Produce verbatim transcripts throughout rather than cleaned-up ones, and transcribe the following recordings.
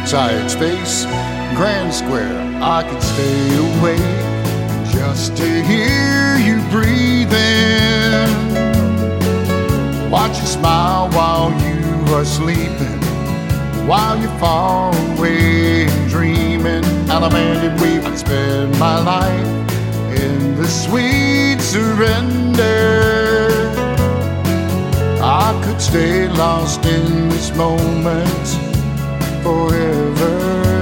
tired space, Grand Square. I could stay awake just to hear you breathing. Watch you smile while you are sleeping, while you're far away and dreaming. And I demanded we could spend my life in the sweet surrender. I could stay lost in this moment forever.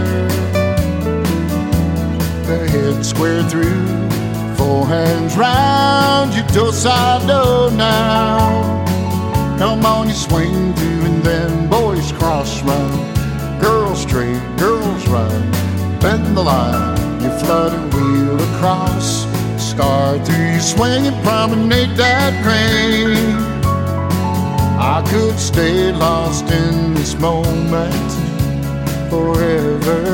The head square through, four hands round your do-side do now. Come on, you swing through and then boys cross run. Girls straight, girls run. Bend the line, you flutter wheel across. Start through your swing and promenade that green. I could stay lost in this moment forever.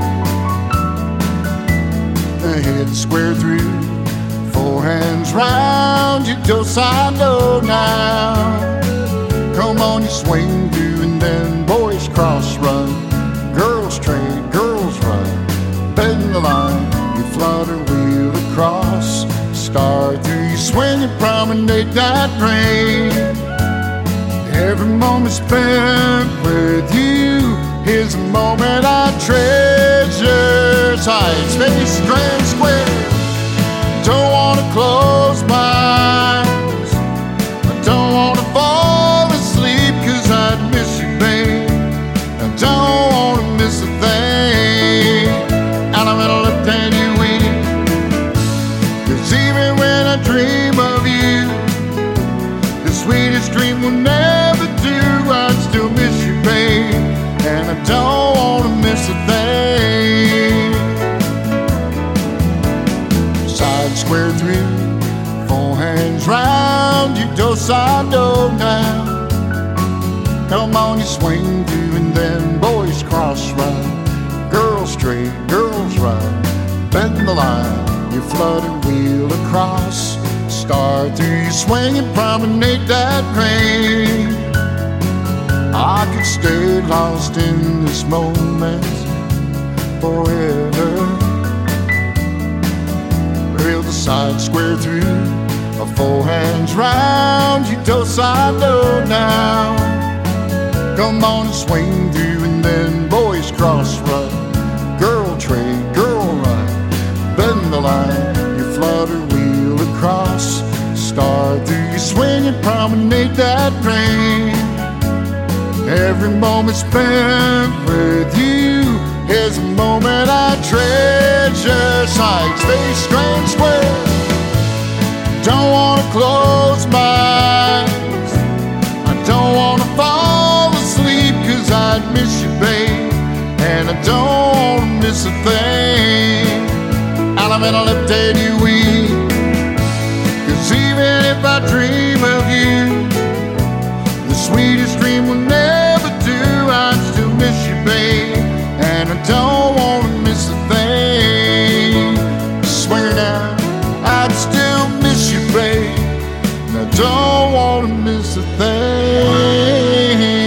The head square through, four hands round your do-side do now. Come on, you swing through and then boys cross run. Girls trade, girls run. Bend the line, you flutter wheel across. Start through your swing and promenade that green. Every moment spent with you is a moment I treasure. Tight space, Grand Square. Don't wanna close my eyes. I don't wanna fall asleep, cause I'd miss you, babe. I don't wanna miss a thing. And I'm gonna look at you weep, cause even when I dream of you, the sweetest dream will never do. I'd still miss you, babe, and I don't wanna miss a thing. Side square through, four hands round your do-side do now. Come on, you swing through and then boys cross run. Girls straight, girls run. Bend the line, you flutter wheel across. Start through your swing and promenade that green. I could stay lost in this moment forever. Reel the side square through, a four hands round your do-side do now. Come on and swing through and then boys cross run. Girl trade, girl run. Bend the line, you flutter wheel across. Start through your swing and promenade that green. Every moment spent with you is a moment I treasure. Side space, Grand Square. Don't wanna close my eyes. I don't wanna fall asleep, cause I'd miss you, babe, and I don't wanna miss a thing. And I'm gonna lift and you weep, cause even if I dream of you, the sweetest dream will never do. I'd still miss you, babe, and I don't wanna miss a thing. Swear now, I'd still miss you, babe, and I don't wanna miss a thing.